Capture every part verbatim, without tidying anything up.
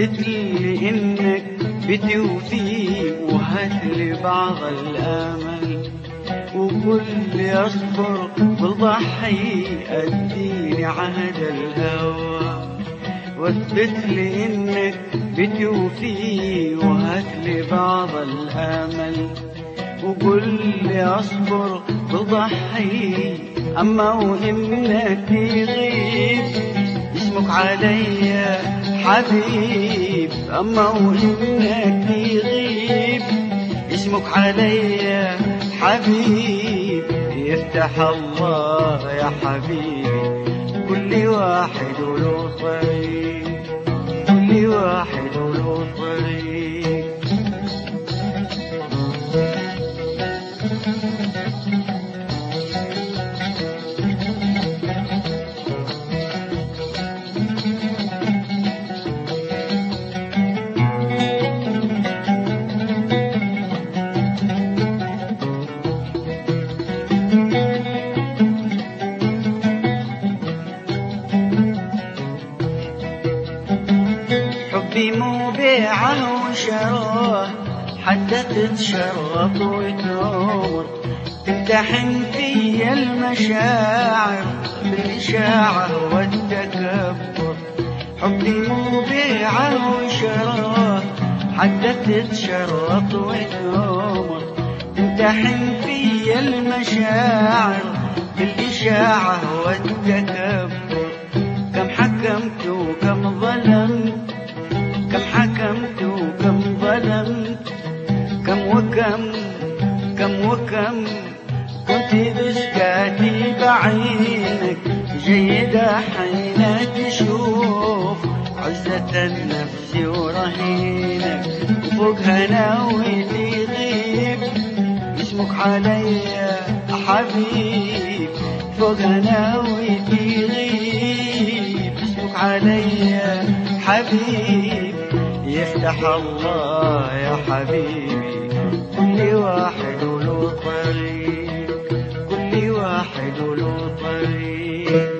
واثبت لي انك بتوفي وهاتلي بعض الامل، وقل لي اصبر وضحي اديني عهد الهوى. واثبت لي انك بتوفي وهاتلي بعض الامل، وقل لي اصبر وضحي اما وانك تغيب اسمك عليا حبيب. اما وانك تغيب اسمك عليا حبيب. يفتح الله يا حبيبي كل واحد وله طريق، كل واحد وله طريق. حبي مو بيعه وشراه حتى تتشرط وتنور، تمتحن في المشاعر بالإشاعة والتكبر. حبي مو بيعه وشراه حتى تتشرط وتنور، تمتحن في المشاعر بالإشاعة والتكبر. كم حكمت وكم ظلمت، كم حكمت وكم ظلمت، كم وكم كم وكم كنت بسكاتي بعينك جيدة حين تشوف عزة النفس ورهينك. وفوق هناوي تغيب اسمك عليا حبيب، فوق هناوي تغيب اسمك عليا حبيب. يفتح الله يا حبيبي كل واحد وله طريق، كل واحد وله طريق.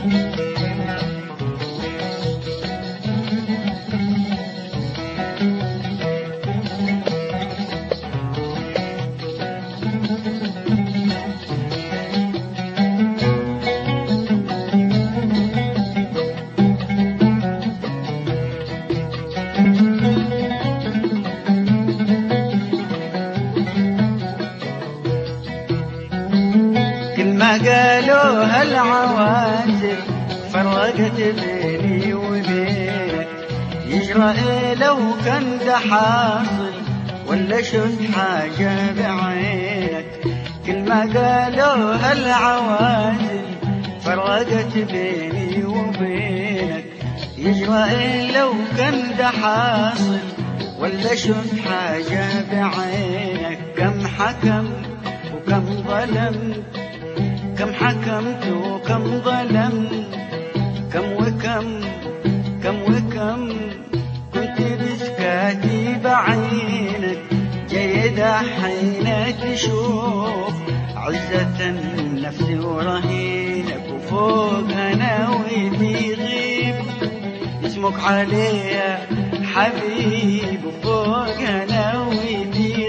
ما قالوها العوازل فرقت بيني وبينك، يجرى إيه لو كان ده حاصل ولا شفت حاجة بعينك. كل ما قالوها العوازل فرقت بيني وبينك، يجرى إيه لو كان ده حاصل ولا شفت حاجة بعينك. كم حكم وكم ظلمت، كم حكمت وكم ظلمت، كم وكم كم وكم كنت بسكاتي بعينك جيدة حين تشوف عزة النفس ورهينك. وفوق هناوي تغيب اسمك عليا حبيب، وفوق هناوي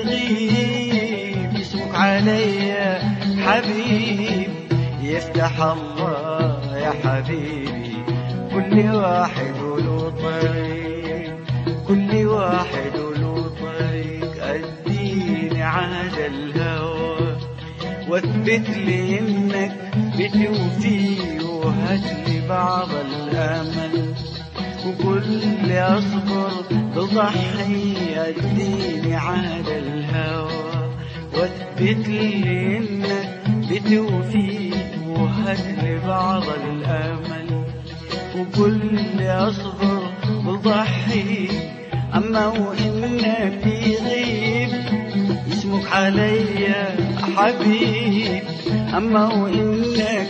تغيب اسمك عليا حبيب. يفتح الله يا حبيبي كل واحد وله طريق، كل واحد وله طريق. اديني عهد الهوى واثبت لي انك بتوفي وهاتلي بعض الامل، وقل لي اصبر بضحي. اديني عهد الهوى واثبت لي انك بتوفي وهاتلي بعض الامل، وقل لي اصبر وضحي. اما وانك تغيب اسمك عليا حبيب، اما وانك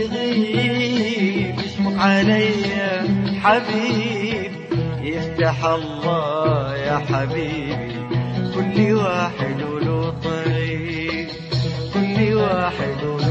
تغيب اسمك عليا حبيب. يفتح الله يا حبيبي كل واحد وله طريق، كل واحد